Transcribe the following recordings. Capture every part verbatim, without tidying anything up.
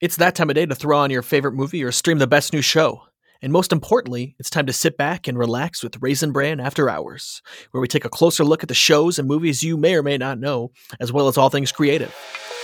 It's that time of day to throw on your favorite movie or stream the best new show. And most importantly, it's time to sit back and relax with Raisin Bran After Hours, where we take a closer look at the shows and movies you may or may not know, as well as all things creative.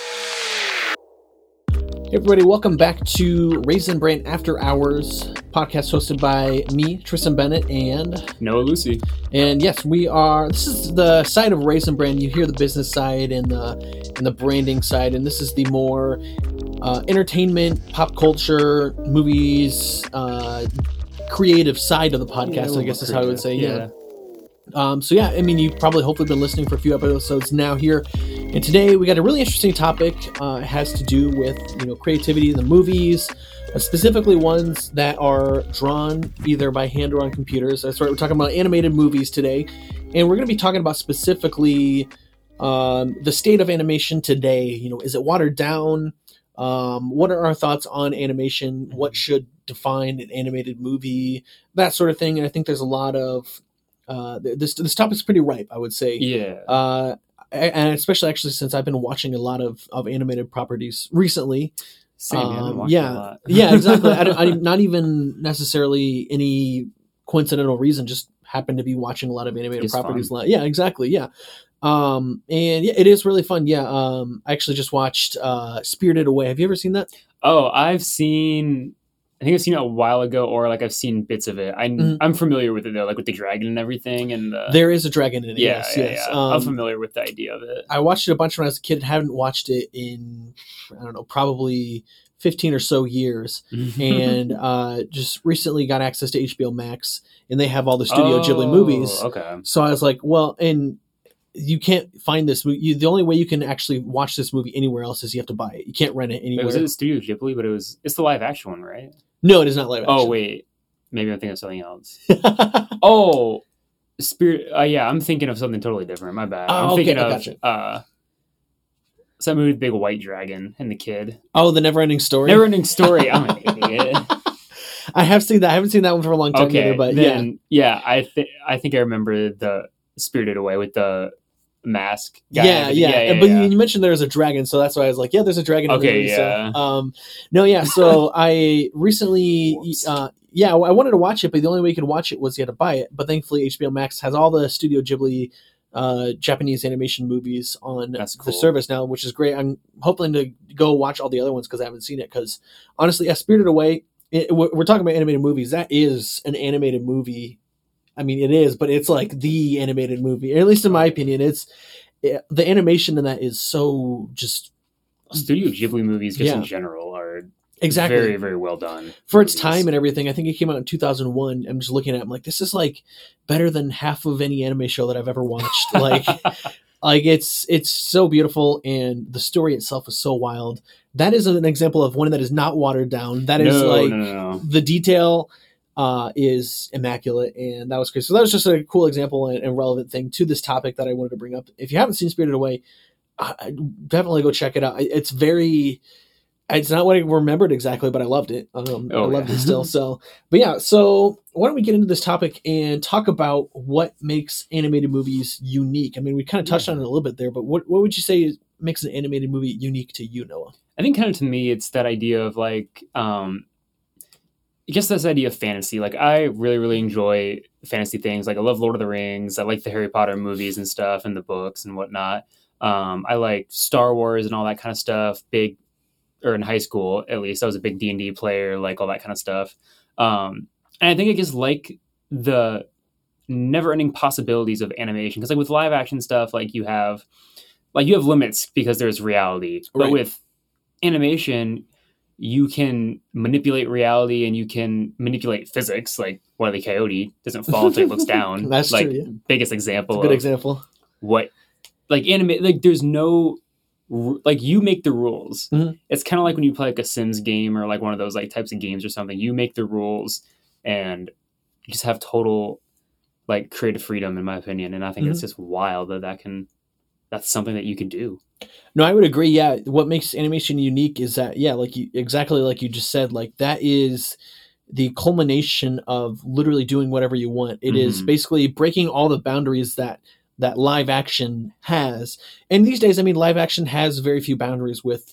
Hey everybody, welcome back to Raisin Bran After Hours, podcast hosted by me, Tristan Bennett, and Noah Lucy. And yes, we are. This is the side of Raisin Bran. You hear the business side and the and the branding side, and this is the more uh, entertainment, pop culture, movies, uh, creative side of the podcast. Yeah, I guess is how I would say. Yeah. yeah. Um, so yeah, I mean, you've probably hopefully been listening for a few episodes now here, and today we got a really interesting topic. Uh, it has to do with you know creativity in the movies, uh, specifically ones that are drawn either by hand or on computers. That's right. We're talking about animated movies today, and we're going to be talking about specifically um, the state of animation today. You know, is it watered down? Um, what are our thoughts on animation? What should define an animated movie? That sort of thing. And I think there's a lot of Uh, this this topic's pretty ripe, I would say. Yeah. Uh, and especially actually since I've been watching a lot of, of animated properties recently. Same, um, man, yeah, a lot. yeah, exactly. I, I not even necessarily any coincidental reason. Just happened to be watching a lot of animated It's properties. fun. Yeah, exactly. Yeah. Um, and yeah, it is really fun. Yeah. Um, I actually just watched uh, Spirited Away. Have you ever seen that? Oh, I've seen. I think I've seen it a while ago, or like I've seen bits of it. I'm Mhm. I'm familiar with it though, like with the dragon and everything, and the, There is a dragon in it. yeah, yes, yeah, yes. yeah. Um, I'm familiar with the idea of it. I watched it a bunch when I was a kid. Haven't watched it in, I don't know, probably fifteen or so years. And uh, just recently got access to H B O Max, and they have all the Studio oh, Ghibli movies. Okay. So I was like, well, and you can't find this movie. You, the only way you can actually watch this movie anywhere else is you have to buy it. You can't rent it Wait, anywhere. was it Studio Ghibli? But it was it's the live action one, right? No, it is not live action. Oh wait, maybe I'm thinking of something else. Oh, Spirit. Uh, yeah, I'm thinking of something totally different. My bad. Oh, I'm okay, thinking I of gotcha. uh, it's that movie with the big white dragon and the kid. Oh, The Neverending Story. Never ending story. I'm an idiot. I have seen that. I haven't seen that one for a long time Okay, either, but then, yeah, I think I think I remember the Spirited Away with the mask. yeah. guy. Yeah, yeah, yeah, yeah, But yeah. you mentioned there was a dragon, so that's why I was like, yeah, there's a dragon. In the Okay, movie, yeah. So, um, no, yeah. So I recently, Whoops. uh, yeah, I wanted to watch it, but the only way you could watch it was you had to buy it. But thankfully, H B O Max has all the Studio Ghibli uh, Japanese animation movies on That's the cool. service now, which is great. I'm hoping to go watch all the other ones because I haven't seen it. Because honestly, yeah, Spirited Away. It, we're we're talking about animated movies. That is an animated movie. I mean, it is, but it's like the animated movie. At least in my opinion, it's it, the animation in that is so just Studio Ghibli movies, just Yeah. in general, are exactly very, very well done for its movies. time and everything. I think it came out in two thousand one. I'm just looking at it, I'm like, this is like better than half of any anime show that I've ever watched. like, like it's it's so beautiful, and the story itself is so wild. That is an example of one that is not watered down. That is no, like no, no, no. the detail uh, is immaculate, and that was great. So that was just a cool example and, and relevant thing to this topic that I wanted to bring up. If you haven't seen Spirited Away, uh, definitely go check it out. It's very, it's not what I remembered exactly, but I loved it. Um, Oh, I loved yeah. it still. So, but yeah, so why don't we get into this topic and talk about what makes animated movies unique? I mean, we kind of touched Yeah. on it a little bit there, but what, what would you say makes an animated movie unique to you, Noah? I think kind of to me, it's that idea of like, um, I guess this idea of fantasy. Like, I really, really enjoy fantasy things. Like, I love Lord of the Rings. I like the Harry Potter movies and stuff, and the books and whatnot. Um, I like Star Wars and all that kind of stuff. Big, or in high school at least, I was a big D and D player. Like all that kind of stuff. Um, and I think I just like the never-ending possibilities of animation, because like with live action stuff, like you have, like you have limits because there's reality, but Right. with animation, you can manipulate reality and you can manipulate physics. Like Wile E. Coyote doesn't fall until he looks down. That's like true, yeah. biggest It's example a good of example. what like anime. Like there's no ru- like you make the rules. Mhm. It's kind of like when you play like a Sims game or like one of those like types of games or something. You make the rules and you just have total like creative freedom, in my opinion. And I think it's just wild that that can that's something that you can do. No, I would agree. Yeah, what makes animation unique is that, yeah, like you exactly like you just said, like that is the culmination of literally doing whatever you want. It is Mhm. basically breaking all the boundaries that that live action has. And these days, I mean, live action has very few boundaries with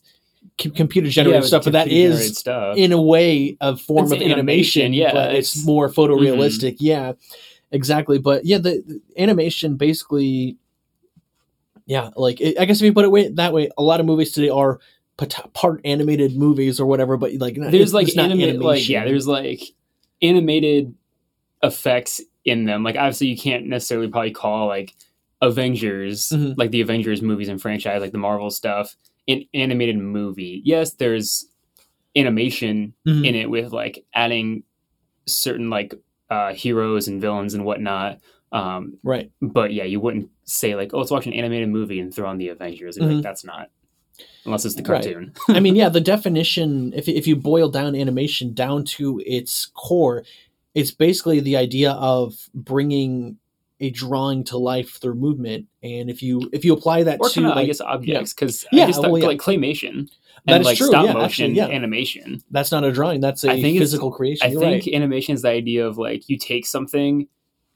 c- computer generated Yeah, stuff, but that computer-generated is stuff. in a way a form It's of animation, animation, yeah, but it's, it's- more photorealistic. Yeah, exactly. But yeah, the, the animation basically, yeah, like it, I guess if you put it way, that way, a lot of movies today are pat- part animated movies or whatever. But like, There's it's, like it's not animated, like animation. yeah, there's like animated effects in them. Like obviously, you can't necessarily probably call like Avengers, Mhm. like the Avengers movies and franchise, like the Marvel stuff, an animated movie. Yes, there's animation Mhm. in it with like adding certain like uh, heroes and villains and whatnot. Um, right. but yeah, you wouldn't say like, oh, let's watch an animated movie and throw on the Avengers. Like Mhm. that's not, unless it's the Right. cartoon. I mean, yeah, the definition, if, if you boil down animation down to its core, it's basically the idea of bringing a drawing to life through movement. And if you if you apply that Or to kind of, like, I guess, objects, because Yeah, I just thought well, yeah. like claymation That and is like true, stop yeah, motion actually, yeah. animation. that's not a drawing, that's a I think it's- physical creation. I You're think right. animation is the idea of like you take something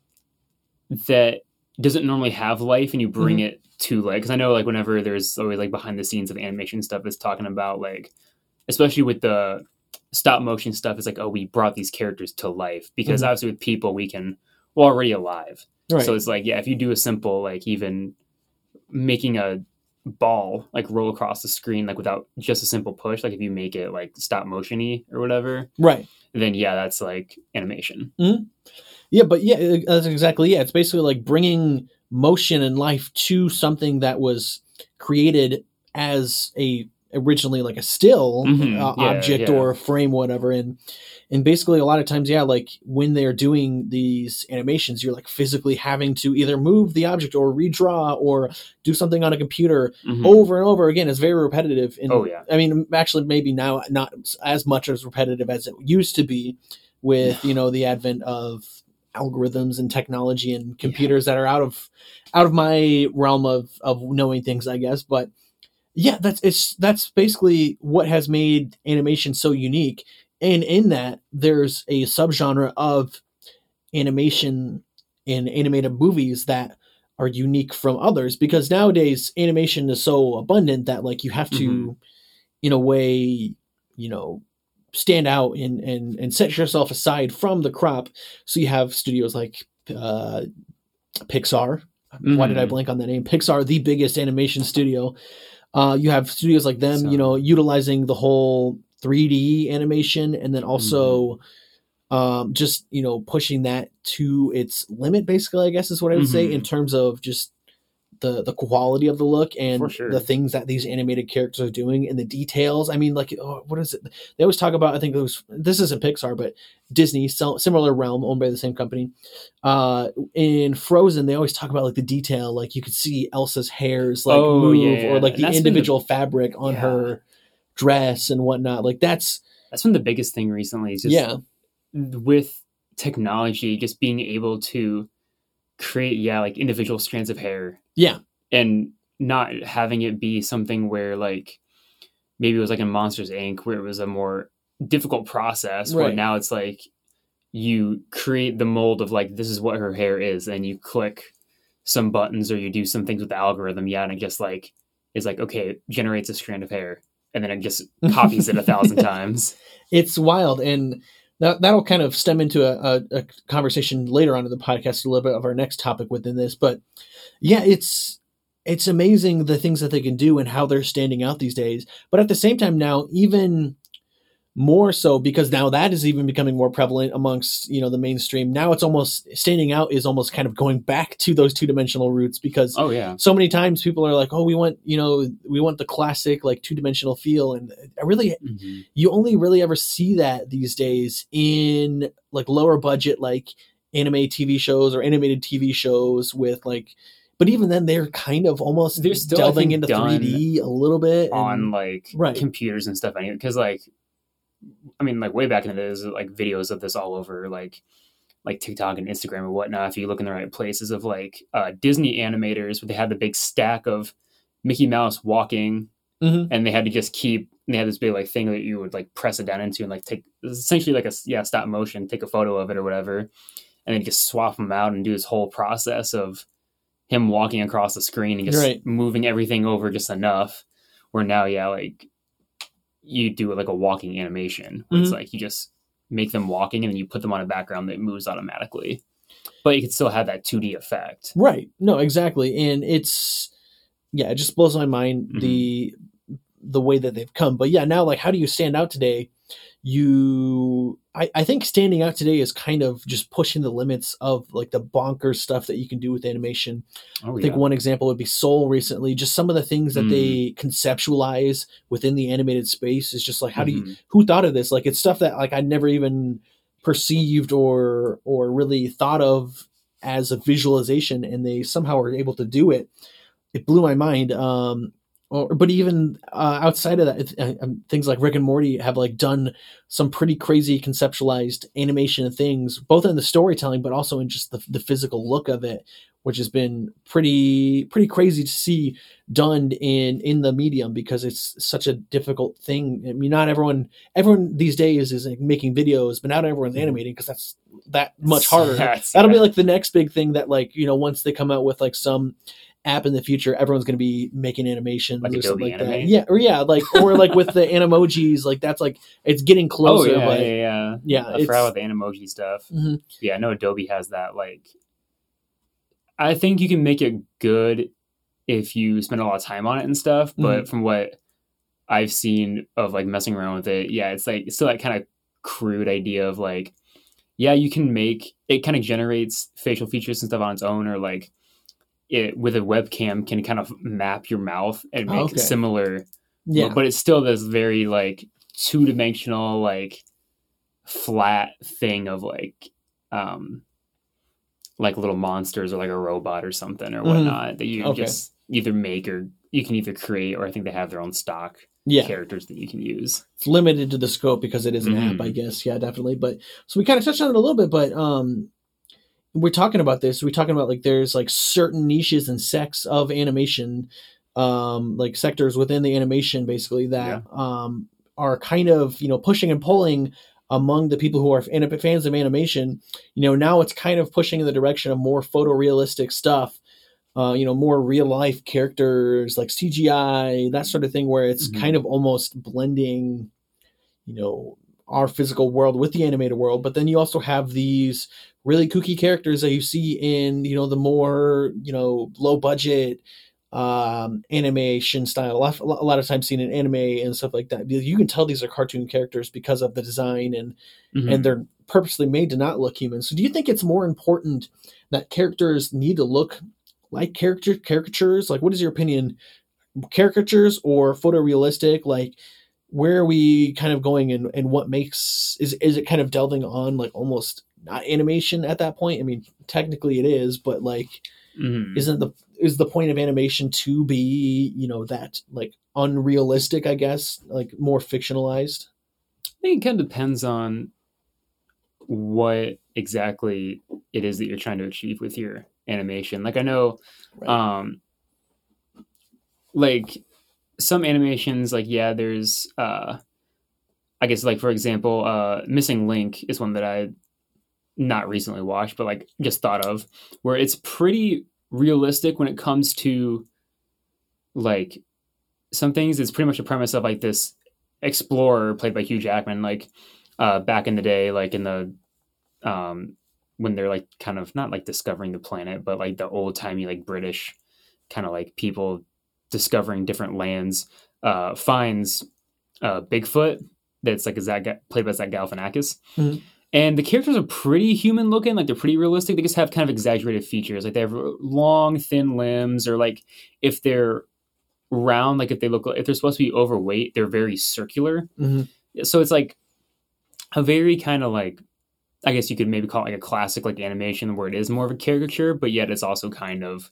that doesn't normally have life and you bring Mhm. it to like, because I know like whenever there's always like behind the scenes of animation stuff, it's talking about like, especially with the stop motion stuff, it's like, oh, we brought these characters to life because Mhm. obviously with people we can, we're already alive. Right. So it's like, yeah, if you do a simple like even making a ball like roll across the screen like without just a simple push, like if you make it like stop motion-y or whatever, right. then yeah, that's like animation. Yeah, but yeah, that's exactly, yeah. It's basically like bringing motion and life to something that was created as a originally like a still Mhm, uh, yeah, object yeah. or a frame, whatever. And and basically a lot of times, yeah, like when they're doing these animations, you're like physically having to either move the object or redraw or do something on a computer Mhm. over and over again. It's very repetitive. And Oh, yeah. I mean, actually, maybe now not as much as repetitive as it used to be with you know the advent of algorithms and technology and computers that are out of out of my realm of of knowing things, I guess. But yeah, that's it's that's basically what has made animation so unique. And in that, there's a subgenre of animation in animated movies that are unique from others because nowadays animation is so abundant that like you have to Mhm. in a way, you know, stand out and and and set yourself aside from the crop. So you have studios like uh, Pixar. Why did I Mhm. blank on that name? Pixar, the biggest animation studio. Uh, you have studios like them, So- you know, utilizing the whole three D animation and then also um, just, you know, pushing that to its limit, basically, I guess is what I would say in Mhm. terms of just the the quality of the look and For sure. the things that these animated characters are doing and the details. I mean, like, oh, what is it? They always talk about. I think it was this isn't Pixar, but Disney, so, similar realm, owned by the same company. Uh, in Frozen, they always talk about like the detail, like you could see Elsa's hairs like Oh, move, yeah, yeah. or like And the that's been the- individual fabric on Yeah. her dress and whatnot. Like that's That's been the biggest thing recently. Is just yeah, with technology, just being able to create, yeah, like individual strands of hair yeah, and not having it be something where like maybe it was like in Monsters Incorporated where it was a more difficult process where Right. now it's like you create the mold of like this is what her hair is and you click some buttons or you do some things with the algorithm, yeah, and it just like is like okay, it generates a strand of hair and then it just copies it a thousand times. it's wild, and that that'll kind of stem into a, a, a conversation later on in the podcast, a little bit of our next topic within this. But yeah, it's it's amazing the things that they can do and how they're standing out these days. But at the same time, now even more so because now that is even becoming more prevalent amongst you know the mainstream. Now it's almost standing out is almost kind of going back to those two dimensional roots because Oh yeah. so many times people are like, oh, we want you know we want the classic like two dimensional feel, and I really Mhm. you only really ever see that these days in like lower budget like anime T V shows or animated T V shows with like, but even then they're kind of almost They're still, I delving think, into done three D a little bit and- on like Right. computers and stuff anyway because like I mean like way back in the days like videos of this all over like like TikTok and Instagram and whatnot if you look in the right places of like uh Disney animators where they had the big stack of Mickey Mouse walking Mhm. and they had to just keep and they had this big like thing that you would like press it down into and like take essentially like a yeah stop motion, take a photo of it or whatever, and then just swap them out and do this whole process of him walking across the screen and just Right. moving everything over just enough. Where now, yeah, like you do like a walking animation. Mhm. It's like you just make them walking and then you put them on a background that moves automatically. But you can still have that two D effect. Right. No, exactly. And it's, yeah, it just blows my mind Mhm. the the way that they've come. But yeah, now like how do you stand out today? You I, I think standing out today is kind of just pushing the limits of like the bonkers stuff that you can do with animation. Oh I think yeah. one example would be Soul recently. Just some of the things that Mm. they conceptualize within the animated space is just like, how do you, Mhm. who thought of this? Like it's stuff that like I never even perceived or or really thought of as a visualization, and they somehow are able to do it. It blew my mind. Um, or, but even uh, outside of that, it, uh, um, things like Rick and Morty have like done some pretty crazy conceptualized animation and things, both in the storytelling, but also in just the, the physical look of it, which has been pretty pretty crazy to see done in in the medium, because it's such a difficult thing. I mean, not everyone everyone these days is like making videos, but not everyone's Mhm. animating because that's that much harder. That's- That'll be yeah. like the next big thing that like, you know, once they come out with like some app in the future, everyone's going to be making animations Like or something Adobe like that. Animate? Yeah, or yeah, like or like with the animojis, like that's like it's getting Oh closer. yeah, but yeah, yeah. yeah, I it's forgot about the Animoji stuff. Mhm. Yeah, I know Adobe has that. Like, I think you can make it good if you spend a lot of time on it and stuff. But Mhm. from what I've seen of like messing around with it, yeah, it's like it's still that kind of crude idea of like, yeah, you can make it kind of generates facial features and stuff on its own, or like it with a webcam can kind of map your mouth and Oh, make okay. similar. Yeah. But, but it's still this very like two dimensional, like flat thing of like, um, like little monsters or like a robot or something or Mhm. whatnot that you Okay. just either make or you can either create, or I think they have their own stock Yeah. characters that you can use. It's limited to the scope because it is an app, I Mhm. guess. Yeah, definitely. But so we kind of touched on it a little bit, but um we're talking about this. We're talking about like there's like certain niches and sects of animation, um, like sectors within the animation basically that um are kind of, you know, pushing and pulling among the people who are fan- fans of animation. You know, now it's kind of pushing in the direction of more photorealistic stuff. Uh, you know, more real life characters like C G I, that sort of thing, where it's Mhm. kind of almost blending, you know, our physical world with the animated world. But then you also have these really kooky characters that you see in, you know, the more, you know, low budget um animation style. A lot, a lot of times seen in anime and stuff like that. You can tell these are cartoon characters because of the design, and and Mhm. they're purposely made to not look human. So do you think it's more important that characters need to look like character caricatures? Like, what is your opinion? Caricatures or photorealistic? Like, where are we kind of going, and, and what makes is is it kind of delving on like almost not animation at that point? I mean, technically it is, but like, Mhm. isn't the is the point of animation to be, you know, that like unrealistic, I guess, like more fictionalized? I think it kind of depends on what exactly it is that you're trying to achieve with your animation. Like I know, Right. um, like some animations, like yeah, there's, uh, I guess like for example, uh, Missing Link is one that I not recently watched, but like just thought of, where it's pretty realistic when it comes to like some things. It's pretty much a premise of like this explorer played by Hugh Jackman, like uh, back in the day, like in the um, when they're like kind of not like discovering the planet, but like the old timey like British kind of like people discovering different lands, uh, finds uh, Bigfoot that's like Zach played by Zach Galifianakis. Mhm. And the characters are pretty human looking, like they're pretty realistic. They just have kind of exaggerated features, like they have long, thin limbs, or like if they're round, like if they look, if they're supposed to be overweight, they're very circular. Mhm. So it's like a very kind of like, I guess you could maybe call it like a classic like animation where it is more of a caricature, but yet it's also kind of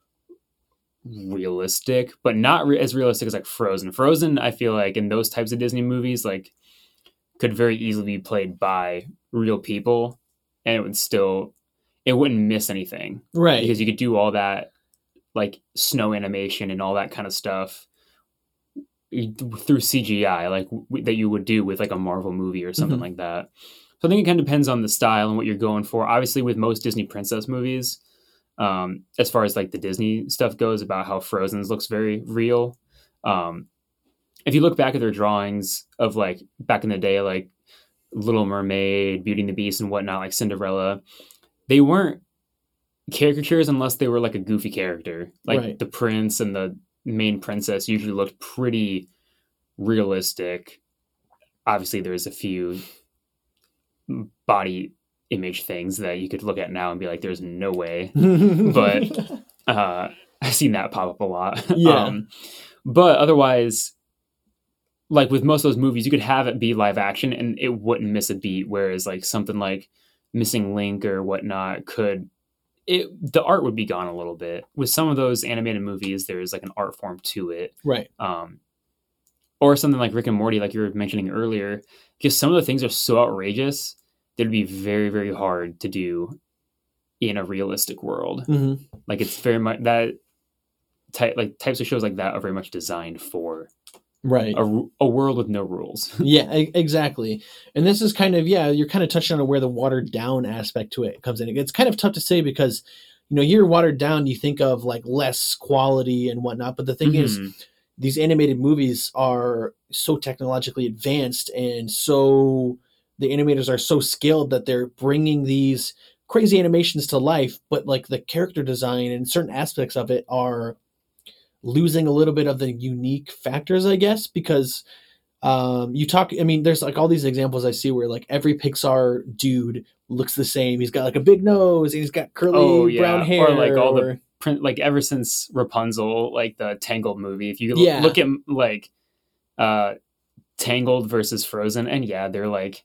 realistic, but not re- as realistic as like Frozen. Frozen, I feel like in those types of Disney movies, like could very easily be played by real people, and it would still, it wouldn't miss anything Right. because you could do all that like snow animation and all that kind of stuff through C G I, like w- that you would do with like a Marvel movie or something Mhm. like that. So I think it kind of depends on the style and what you're going for. Obviously, with most Disney princess movies, um, as far as like the Disney stuff goes, about how Frozen's looks very real. Um, if you look back at their drawings of like back in the day, like Little Mermaid, Beauty and the Beast, and whatnot, like Cinderella, they weren't caricatures unless they were like a goofy character. Like Right. the prince and the main princess usually looked pretty realistic. Obviously, there's a few body image things that you could look at now and be like, "There's no way," but uh, I've seen that pop up a lot. Yeah. Um, but otherwise, like with most of those movies, you could have it be live action and it wouldn't miss a beat. Whereas like something like Missing Link or whatnot could, it the art would be gone a little bit. With some of those animated movies, there's like an art form to it. Right. Um, or something like Rick and Morty, like you were mentioning earlier, because some of the things are so outrageous that it'd be very, very hard to do in a realistic world. Mm-hmm. Like it's very much that type, like types of shows like that are very much designed for Right. a, a world with no rules. Yeah, e- exactly. And this is kind of, yeah, you're kind of touching on where the watered down aspect to it comes in. It's kind of tough to say because, you know, you're watered down, you think of like less quality and whatnot. But the thing Mm-hmm. is, these animated movies are so technologically advanced and so the animators are so skilled that they're bringing these crazy animations to life, but like the character design and certain aspects of it are losing a little bit of the unique factors, I guess, because um, you talk, I mean, there's like all these examples I see where like every Pixar dude looks the same. He's got like a big nose and he's got curly Oh, yeah. brown hair. Or like all the or- print, like ever since Rapunzel, like the Tangled movie, if you Yeah. look at like uh, Tangled versus Frozen, and yeah, they're like,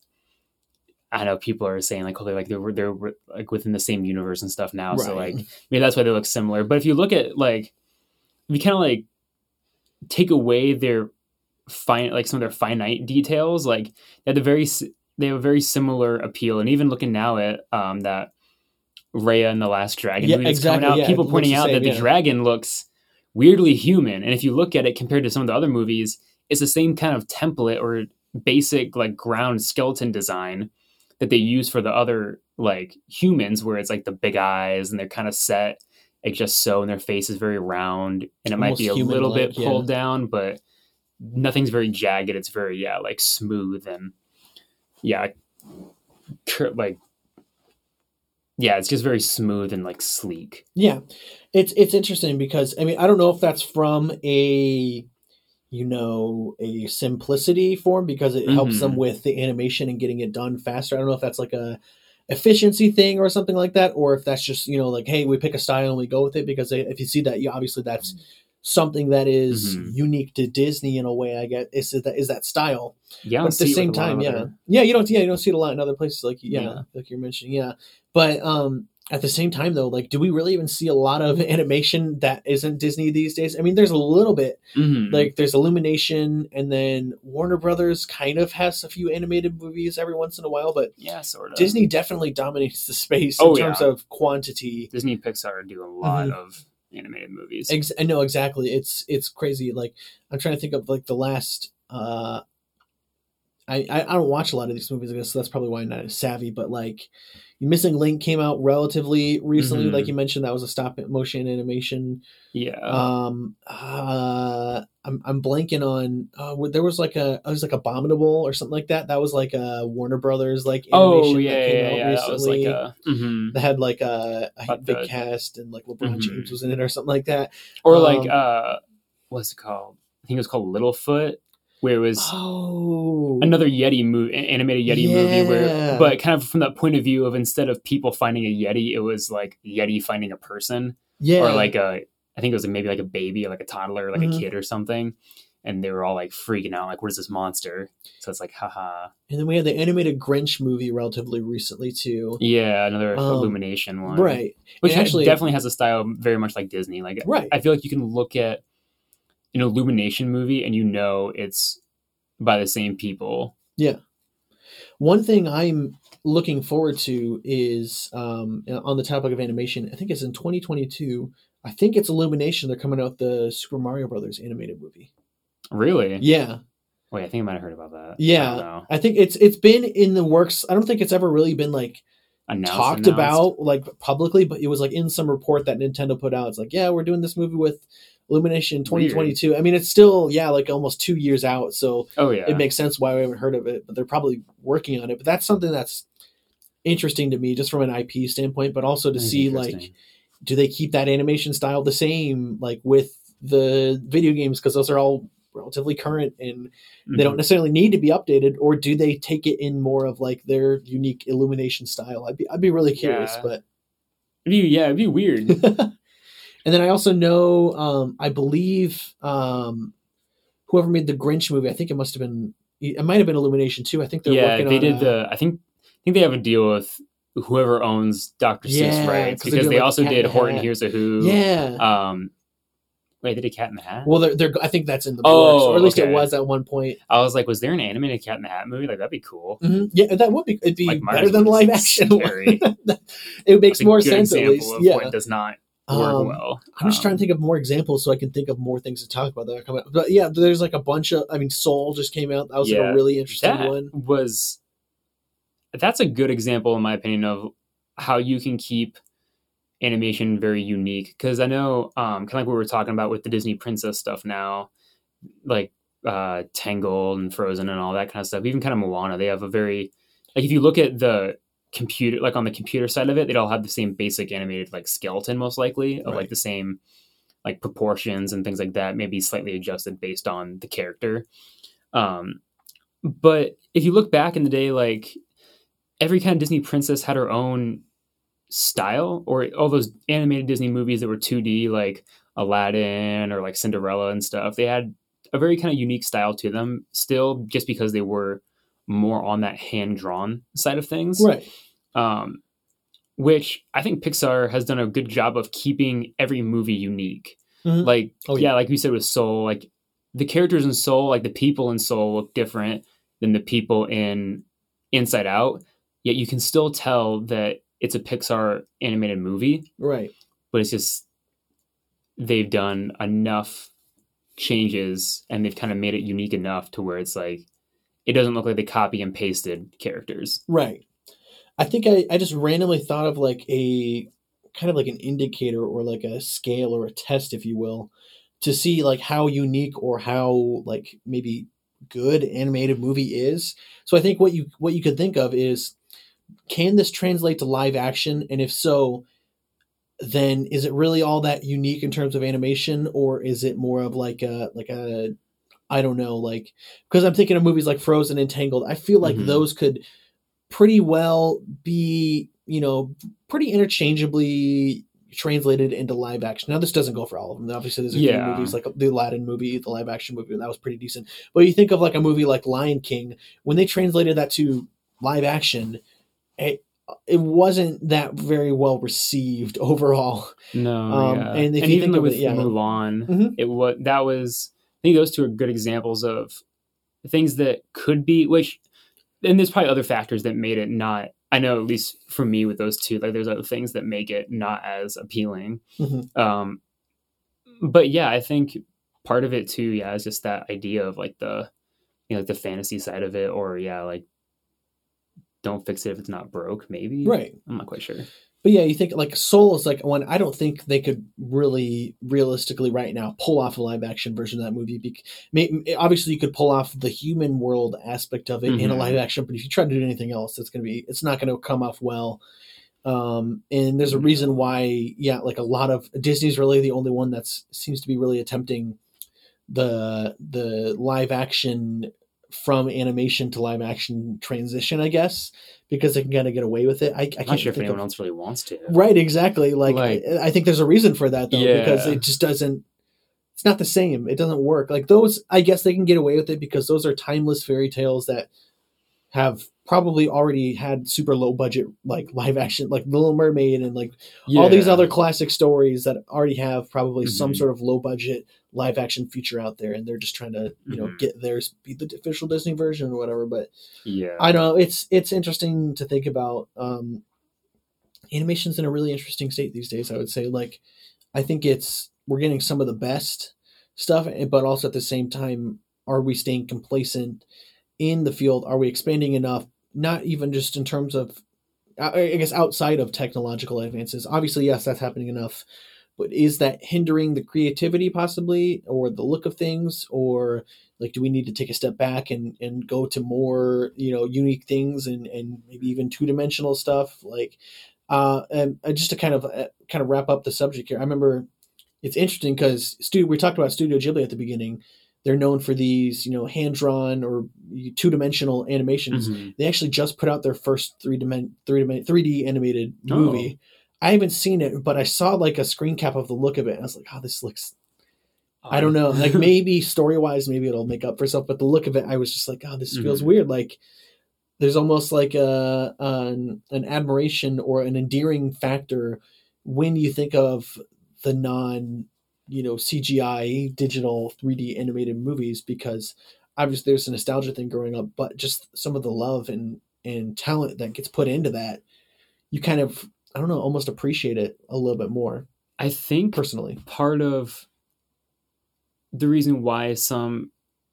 I know people are saying like, oh, they're like they're they're like within the same universe and stuff now, so Right. like maybe that's why they look similar. But if you look at like, if you kind of like take away their fine, like some of their finite details, like they have a very s- they have a very similar appeal. And even looking now at um that Raya and the Last Dragon Yeah, movie that's exactly, coming out, yeah, people it looks pointing the out same, that the yeah. dragon looks weirdly human. And if you look at it compared to some of the other movies, it's the same kind of template or basic like ground skeleton design that they use for the other like humans, where it's like the big eyes and they're kind of set like just so, and their face is very round and it might Almost be a little bit human-like, yeah. pulled down, but nothing's very jagged. It's very, yeah, like smooth and yeah, cur- like, yeah, it's just very smooth and like sleek. Yeah, it's it's interesting because I mean I don't know if that's from a you know a simplicity form because it helps Mhm. them with the animation and getting it done faster. I don't know if that's like a efficiency thing or something like that, or if that's just you know like hey we pick a style and we go with it because if you see that you obviously that's something that is Mhm. unique to Disney in a way. I get is that is that style. Yeah, But at the same time, yeah, yeah, you don't, yeah, you don't see it a lot in other places, like yeah, Yeah. like you're mentioning, yeah. But um, at the same time, though, like, do we really even see a lot of animation that isn't Disney these days? I mean, there's a little bit, Mhm. like there's Illumination, and then Warner Brothers kind of has a few animated movies every once in a while, but yeah, sort of. Disney definitely dominates the space Oh, in terms yeah. of quantity. Disney and Pixar do a lot Mhm. of animated movies. Ex- I know exactly. It's it's crazy. Like I'm trying to think of like the last. Uh, I, I I don't watch a lot of these movies, I guess so that's probably why I'm not as savvy. But like, Missing Link came out relatively recently, Mhm. like you mentioned. That was a stop motion animation. Yeah. Um, uh, I'm I'm blanking on. Uh, there was like a it was like Abominable or something like that. That was like a Warner Brothers like animation oh yeah, that came yeah, out yeah. That was like recently. a. Mhm. That had like a, a But big the- cast and like LeBron Mhm. James was in it or something like that. Or like Um, uh, what's it called? I think it was called Littlefoot, where it was Oh, another Yeti movie, animated Yeti movie, where, Yeah. but kind of from that point of view of instead of people finding a Yeti, it was like Yeti finding a person, yeah, or like a, I think it was maybe like a baby, or like a toddler, or like Mhm. a kid or something, and they were all like freaking out, like, what is this monster? So it's like, haha, and then we had the animated Grinch movie relatively recently too. yeah, another Um, Illumination one, Right, Which And actually- definitely has a style very much like Disney. Like, right. I feel like you can look at an Illumination movie and you know it's by the same people. One thing I'm looking forward to is um, on the topic of animation. I think it's in twenty twenty-two. I think it's Illumination. They're coming out with the Super Mario Brothers animated movie. Really? Yeah, Wait, I think I might have heard about that. I yeah. don't know. I think it's it's been in the works. I don't think it's ever really been like Announced, talked announced? about like publicly, but it was like in some report that Nintendo put out. It's like, yeah, we're doing this movie with Illumination twenty twenty-two. Weird. I mean, it's still, yeah, like almost two years out. So oh, yeah. it makes sense why we haven't heard of it, but they're probably working on it. But that's something that's interesting to me just from an I P standpoint, but also to see like, do they keep that animation style the same, like with the video games? Cause those are all relatively current and mm-hmm. they don't necessarily need to be updated, or do they take it in more of like their unique Illumination style? I'd be, I'd be really curious, yeah. but it'd be, yeah, it'd be weird. And then I also know, um, I believe, um, whoever made the Grinch movie, I think it must have been, it might have been Illumination too. I think they're yeah, working they on did a, the, I think, I think they have a deal with whoever owns Doctor Yeah, Seuss rights, 'cause they because do, they like, also Cat in did the Horton Hat. Hears a Who. Yeah. Um, wait, they did Cat in the Hat? Well, they're, they're, I think that's in the Oh, works, or at least okay. it was at one point. I was like, was there an animated Cat in the Hat movie? Like, that'd be cool. Mm-hmm. Yeah, that would be, it'd be Like, better than live action. Scary. It makes That's a more good sense at example least. of Yeah. what does not work Um, well. I'm just Um, trying to think of more examples so I can think of more things to talk about that are coming up. But yeah, there's like a bunch of, I mean, Soul just came out. That was like Yeah, a really interesting that one. was that's a good example, in my opinion, of how you can keep animation very unique. Because I know, um, kind of like what we were talking about with the Disney princess stuff now, like uh, Tangled and Frozen and all that kind of stuff. Even kind of Moana, they have a very, like, if you look at the computer, like on the computer side of it, they'd all have the same basic animated like skeleton, most likely, of Right. like the same like proportions and things like that, maybe slightly adjusted based on the character. Um, but if you look back in the day, like every kind of Disney princess had her own style, or all those animated Disney movies that were two D, like Aladdin or like Cinderella and stuff, they had a very kind of unique style to them still, just because they were more on that hand-drawn side of things. Right. Um, which I think Pixar has done a good job of keeping every movie unique. Mm-hmm. Like, Oh, yeah, yeah. like we said with Soul, like the characters in Soul, like the people in Soul look different than the people in Inside Out, yet you can still tell that it's a Pixar animated movie. Right. But it's just, they've done enough changes and they've kind of made it unique enough to where it's like, it doesn't look like they copy and pasted characters. Right. I think I, I just randomly thought of like a kind of like an indicator or like a scale or a test, if you will, to see like how unique or how like maybe good animated movie is. So I think what you what you could think of is, can this translate to live action? And if so, then is it really all that unique in terms of animation, or is it more of like a like a I don't know, like, because I'm thinking of movies like Frozen and Tangled. I feel like Mhm. those could pretty well be, you know, pretty interchangeably translated into live action. Now, this doesn't go for all of them. Obviously, there's a few Yeah. movies like the Aladdin movie, the live action movie, that was pretty decent. But you think of like a movie like Lion King, when they translated that to live action, it, it wasn't that very well received overall. No, Um, yeah. and if and you even think of with it, yeah. Mulan, Mhm. it was that was I think those two are good examples of things that could be, which, and there's probably other factors that made it not. I know, at least for me with those two, like there's other things that make it not as appealing. Mhm. Um, but yeah, I think part of it too, yeah, is just that idea of like the, you know, like the fantasy side of it, or yeah, like don't fix it if it's not broke, maybe. Right. I'm not quite sure. But yeah, you think like Soul is like one. I don't think they could really realistically right now pull off a live action version of that movie. Bec- may- Obviously, you could pull off the human world aspect of it in a Mhm. live action, but if you try to do anything else, it's gonna be it's not gonna come off well. Um, and there's a reason why, yeah, like a lot of Disney's really the only one that's seems to be really attempting the the live action from animation to live action transition, I guess, because they can kind of get away with it. I, I I'm can't not sure if think anyone of, else really wants to. right, exactly. Like, Like- I, I think there's a reason for that though, because Yeah. it just doesn't. It's not the same. It doesn't work. Like those, I guess they can get away with it because those are timeless fairy tales that have probably already had super low budget, like live action, like Little Mermaid and like all these Yeah. other classic stories that already have probably some Mhm. sort of low budget live action feature out there, and they're just trying to, you know, Mhm. get theirs be the official Disney version or whatever. But Yeah. I don't know. It's it's interesting to think about. Um, animation's in a really interesting state these days. I would say, like, I think it's we're getting some of the best stuff, but also at the same time, are we staying complacent in the field? Are we expanding enough? Not even just in terms of, I I guess, outside of technological advances. Obviously, yes, that's happening enough. but is that hindering the creativity possibly, or the look of things, or like, do we need to take a step back and, and go to more, you know, unique things and, and maybe even two dimensional stuff? Like, uh, and just to kind of, uh, kind of wrap up the subject here. I remember it's interesting because studio, we talked about Studio Ghibli at the beginning. They're known for these, you know, hand-drawn or two-dimensional animations. Mm-hmm. They actually just put out their first three-dimen- three-dimen- three D animated movie. Oh. I haven't seen it, but I saw like a screen cap of the look of it. And I was like, oh, this looks, I don't know, like maybe story-wise, maybe it'll make up for itself. But the look of it, I was just like, oh, this mm-hmm. feels weird. Like there's almost like a an, an admiration or an endearing factor when you think of the non, you know, C G I digital three D animated movies, because obviously there's a nostalgia thing growing up, but just some of the love and, and talent that gets put into that, you kind of, I don't know, almost appreciate it a little bit more. I think personally part of the reason why some,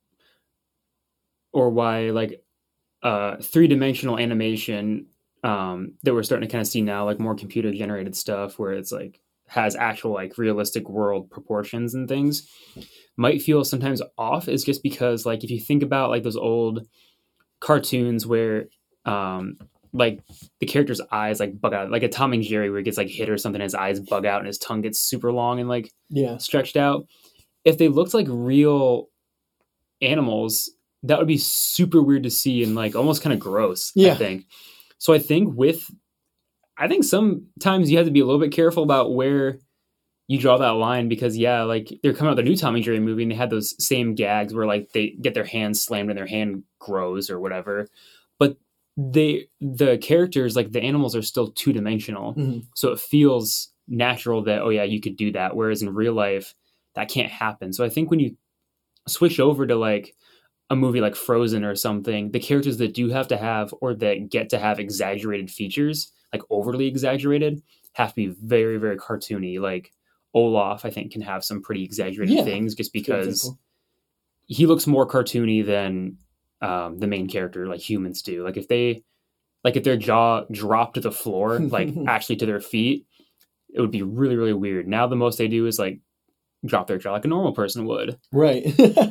or why like uh, three-dimensional animation um, that we're starting to kind of see now, like more computer generated stuff where it's like has actual like realistic world proportions and things, might feel sometimes off, is just because like if you think about like those old cartoons where um, like the character's eyes like bug out, like a Tom and Jerry where he gets like hit or something, his eyes bug out and his tongue gets super long and like yeah stretched out. If they looked like real animals, that would be super weird to see and like almost kind of gross. Yeah. I think. So I think with, I think sometimes you have to be a little bit careful about where you draw that line, because yeah, like they're coming out with the new Tom and Jerry movie and they had those same gags where like they get their hand slammed and their hand grows or whatever, but they, the characters, like the animals are still two dimensional. Mm-hmm. So it feels natural that, oh yeah, you could do that. Whereas in real life, that can't happen. So I think when you switch over to like a movie like Frozen or something, the characters that do have to have, or that get to have exaggerated features, like overly exaggerated, have to be very, very cartoony. Like Olaf, I think, can have some pretty exaggerated yeah. things just because he looks more cartoony than um, the main character, like humans do. Like if they, like if their jaw dropped to the floor, like actually to their feet, it would be really, really weird. Now the most they do is like drop their jaw like a normal person would. Right.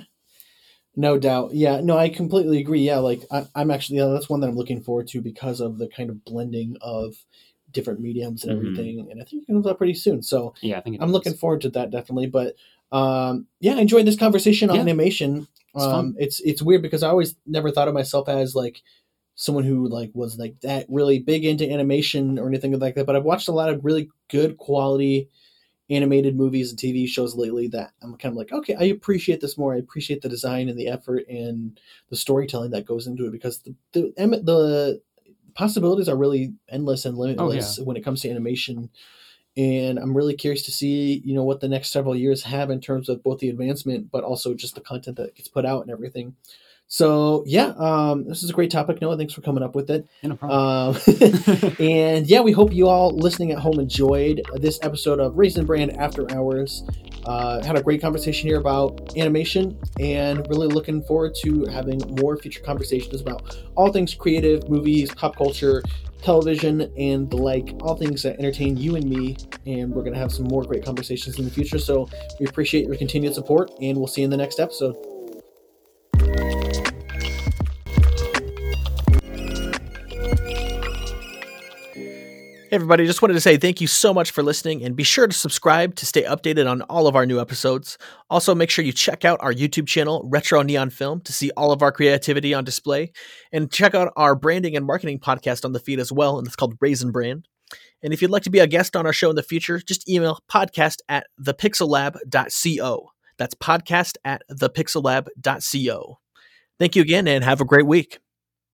No doubt. Yeah, no, I completely agree. Yeah, like I, I'm actually, yeah, that's one that I'm looking forward to because of the kind of blending of different mediums and everything. Mm-hmm. And I think it comes out pretty soon. So yeah, I think I'm looking forward to that definitely. But um, yeah, I enjoyed this conversation on yeah. animation. It's, um, it's it's weird because I always never thought of myself as like someone who like was like that really big into animation or anything like that. But I've watched a lot of really good quality animated movies and T V shows lately that I'm kind of like, okay, I appreciate this more. I appreciate the design and the effort and the storytelling that goes into it, because the the, the possibilities are really endless and limitless oh, yeah. when it comes to animation. And I'm really curious to see, you know, what the next several years have in terms of both the advancement, but also just the content that gets put out and everything. So yeah, um, this is a great topic, Noah. Thanks for coming up with it. Yeah, no problem. Um, and yeah, we hope you all listening at home enjoyed this episode of Raisin Brand After Hours. Uh, had a great conversation here about animation, and really looking forward to having more future conversations about all things creative, movies, pop culture, television, and the like, all things that entertain you and me. And we're going to have some more great conversations in the future. So we appreciate your continued support, and we'll see you in the next episode. Hey everybody, just wanted to say thank you so much for listening, and be sure to subscribe to stay updated on all of our new episodes. Also, make sure you check out our YouTube channel, Retro Neon Film, to see all of our creativity on display, and check out our branding and marketing podcast on the feed as well, and it's called Raisin Brand. And if you'd like to be a guest on our show in the future, just email podcast at the pixel lab dot co. That's podcast at the pixel lab dot co. Thank you again, and have a great week.